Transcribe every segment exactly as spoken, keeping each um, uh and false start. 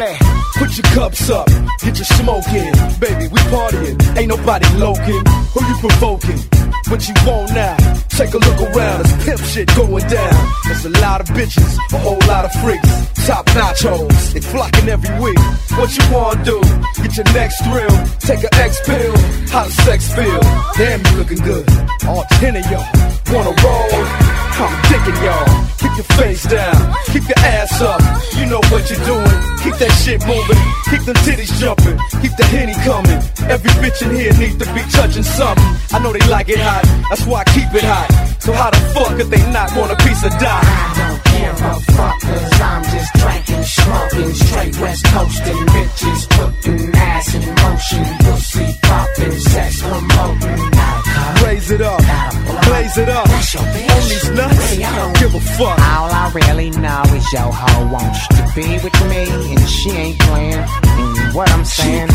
Ugly. Put your cups up, get your smoke in. Baby, we partying, ain't nobody loking. Who you provoking? What you want now? Take a look around, there's pimp shit going down. There's a lot of bitches, a whole lot of freaks. Top nachos, they flocking every week. What you wanna do? Get your next thrill, take an X pill. How does sex feel? Damn, you looking good. All ten of y'all wanna roll? I'm digging y'all. Keep your face down, keep your ass up. You know what you're doing. Keep that shit moving, keep them titties jumping, keep the Henny coming. Every bitch in here needs to be touching something. I know they like it hot, that's why I keep it hot. So how the fuck could they not want a piece of dot? I don't care a fuck, cause I'm just drinking, smoking, straight west coasting, bitches putting ass in motion, pussy popping, sex promoting. Raise it up, blaze it up. On these nuts, I don't give a fuck. All I really know is your hoe wants to be with me, and she ain't playing. And what I'm saying,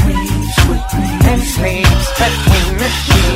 and sleeps between the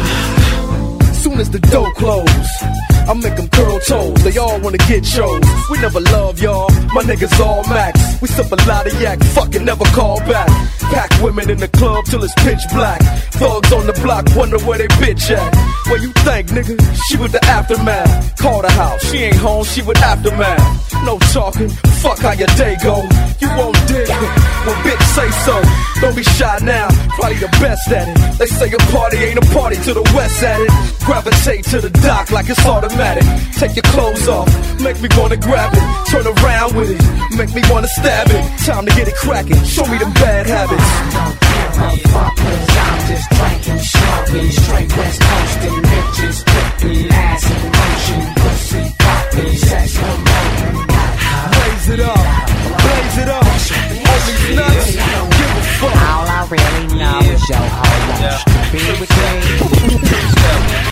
sheets. Soon as the door close, I make them curl toes. They all wanna get chose. We never love y'all, my niggas all max. We sip a lot of yak, fucking never call back. Pack women in the club till it's pitch black. Thugs on the block wonder where they bitch at. Where you think, nigga? She with the aftermath. Call the house, she ain't home, she with aftermath. No talking, fuck how your day go. You won't dig when bitch say so. Don't be shy now, probably the best at it. They say a party ain't a party till the west at it. Gravitate to the dock like it's automatic. Take your clothes off, make me wanna grab it. Turn around with it, make me wanna stab it. Time to get it cracking, show me them bad habits. I don't care a fuck, cause I'm just drinking, smoking, straight west coasting, bitches putting ass in motion, pussy popping, sex promoting. Raise it up, blaze it up. All these nuts, give a fuck. All I really know is your hoe wants to be with me.